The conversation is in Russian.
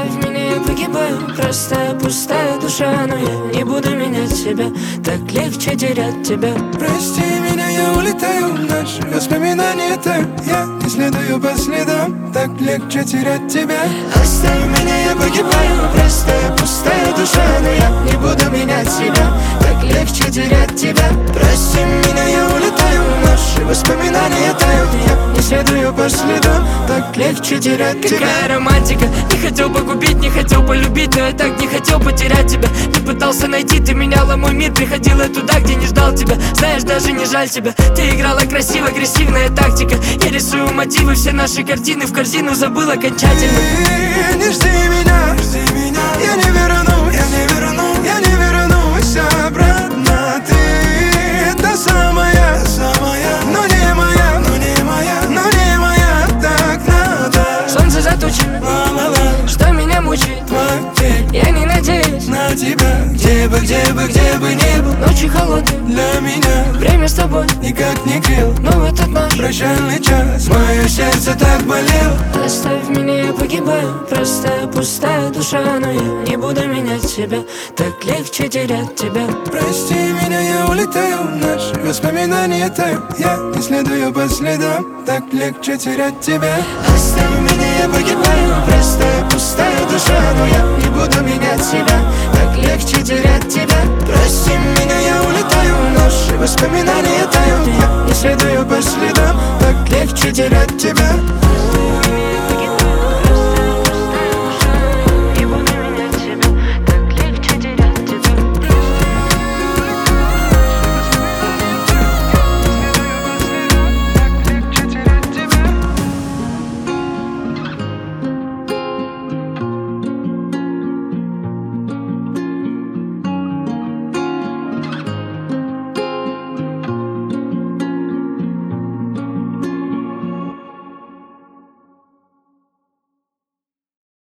Оставь меня, я погибаю. Простая, пустая душа, но я не буду менять себя. Так легче терять тебя. Прости меня, я улетаю. Наши воспоминания тают. Я не следую по следам. Так легче терять тебя. Оставь меня, я погибаю. Простая, пустая душа, но я не буду менять себя. Так легче терять тебя. Прости меня, я улетаю. Наши воспоминания тают. Я не следую по следам. Так легче терять тебя. Какая романтика. Не хотел погубить, не хотел полюбить, но я так не хотел потерять тебя. Не пытался найти, ты меняла мой мир. Приходила туда, где не ждал тебя. Знаешь, даже не жаль тебя. Ты играла красиво, агрессивная тактика. Я рисую мотивы, все наши картины в корзину забыл окончательно. Ты не жди меня, я не вернусь, я не вернусь обратно. Ты та самая, но не моя, но не моя, так надо. Солнце за тучами, что меня мучает. Я не надеюсь на тебя, где бы ни был. Ночи холодные для меня, время с тобой никак не крил. Но в этот наш прощальный час мое сердце так болело. Оставь меня, я погибаю. Простая, пустая душа, но я не буду менять себя. Так легче терять тебя. Прости меня, я улетаю. Наши воспоминания тают. Я не следую по следам. Так легче терять тебя. Оставь меня, я погибаю. Простая, пустая душа, но я не буду менять себя. Так легче терять тебя. Прости меня, я улетаю. Наши воспоминания тают. Я не следую по следам. Так легче терять тебя.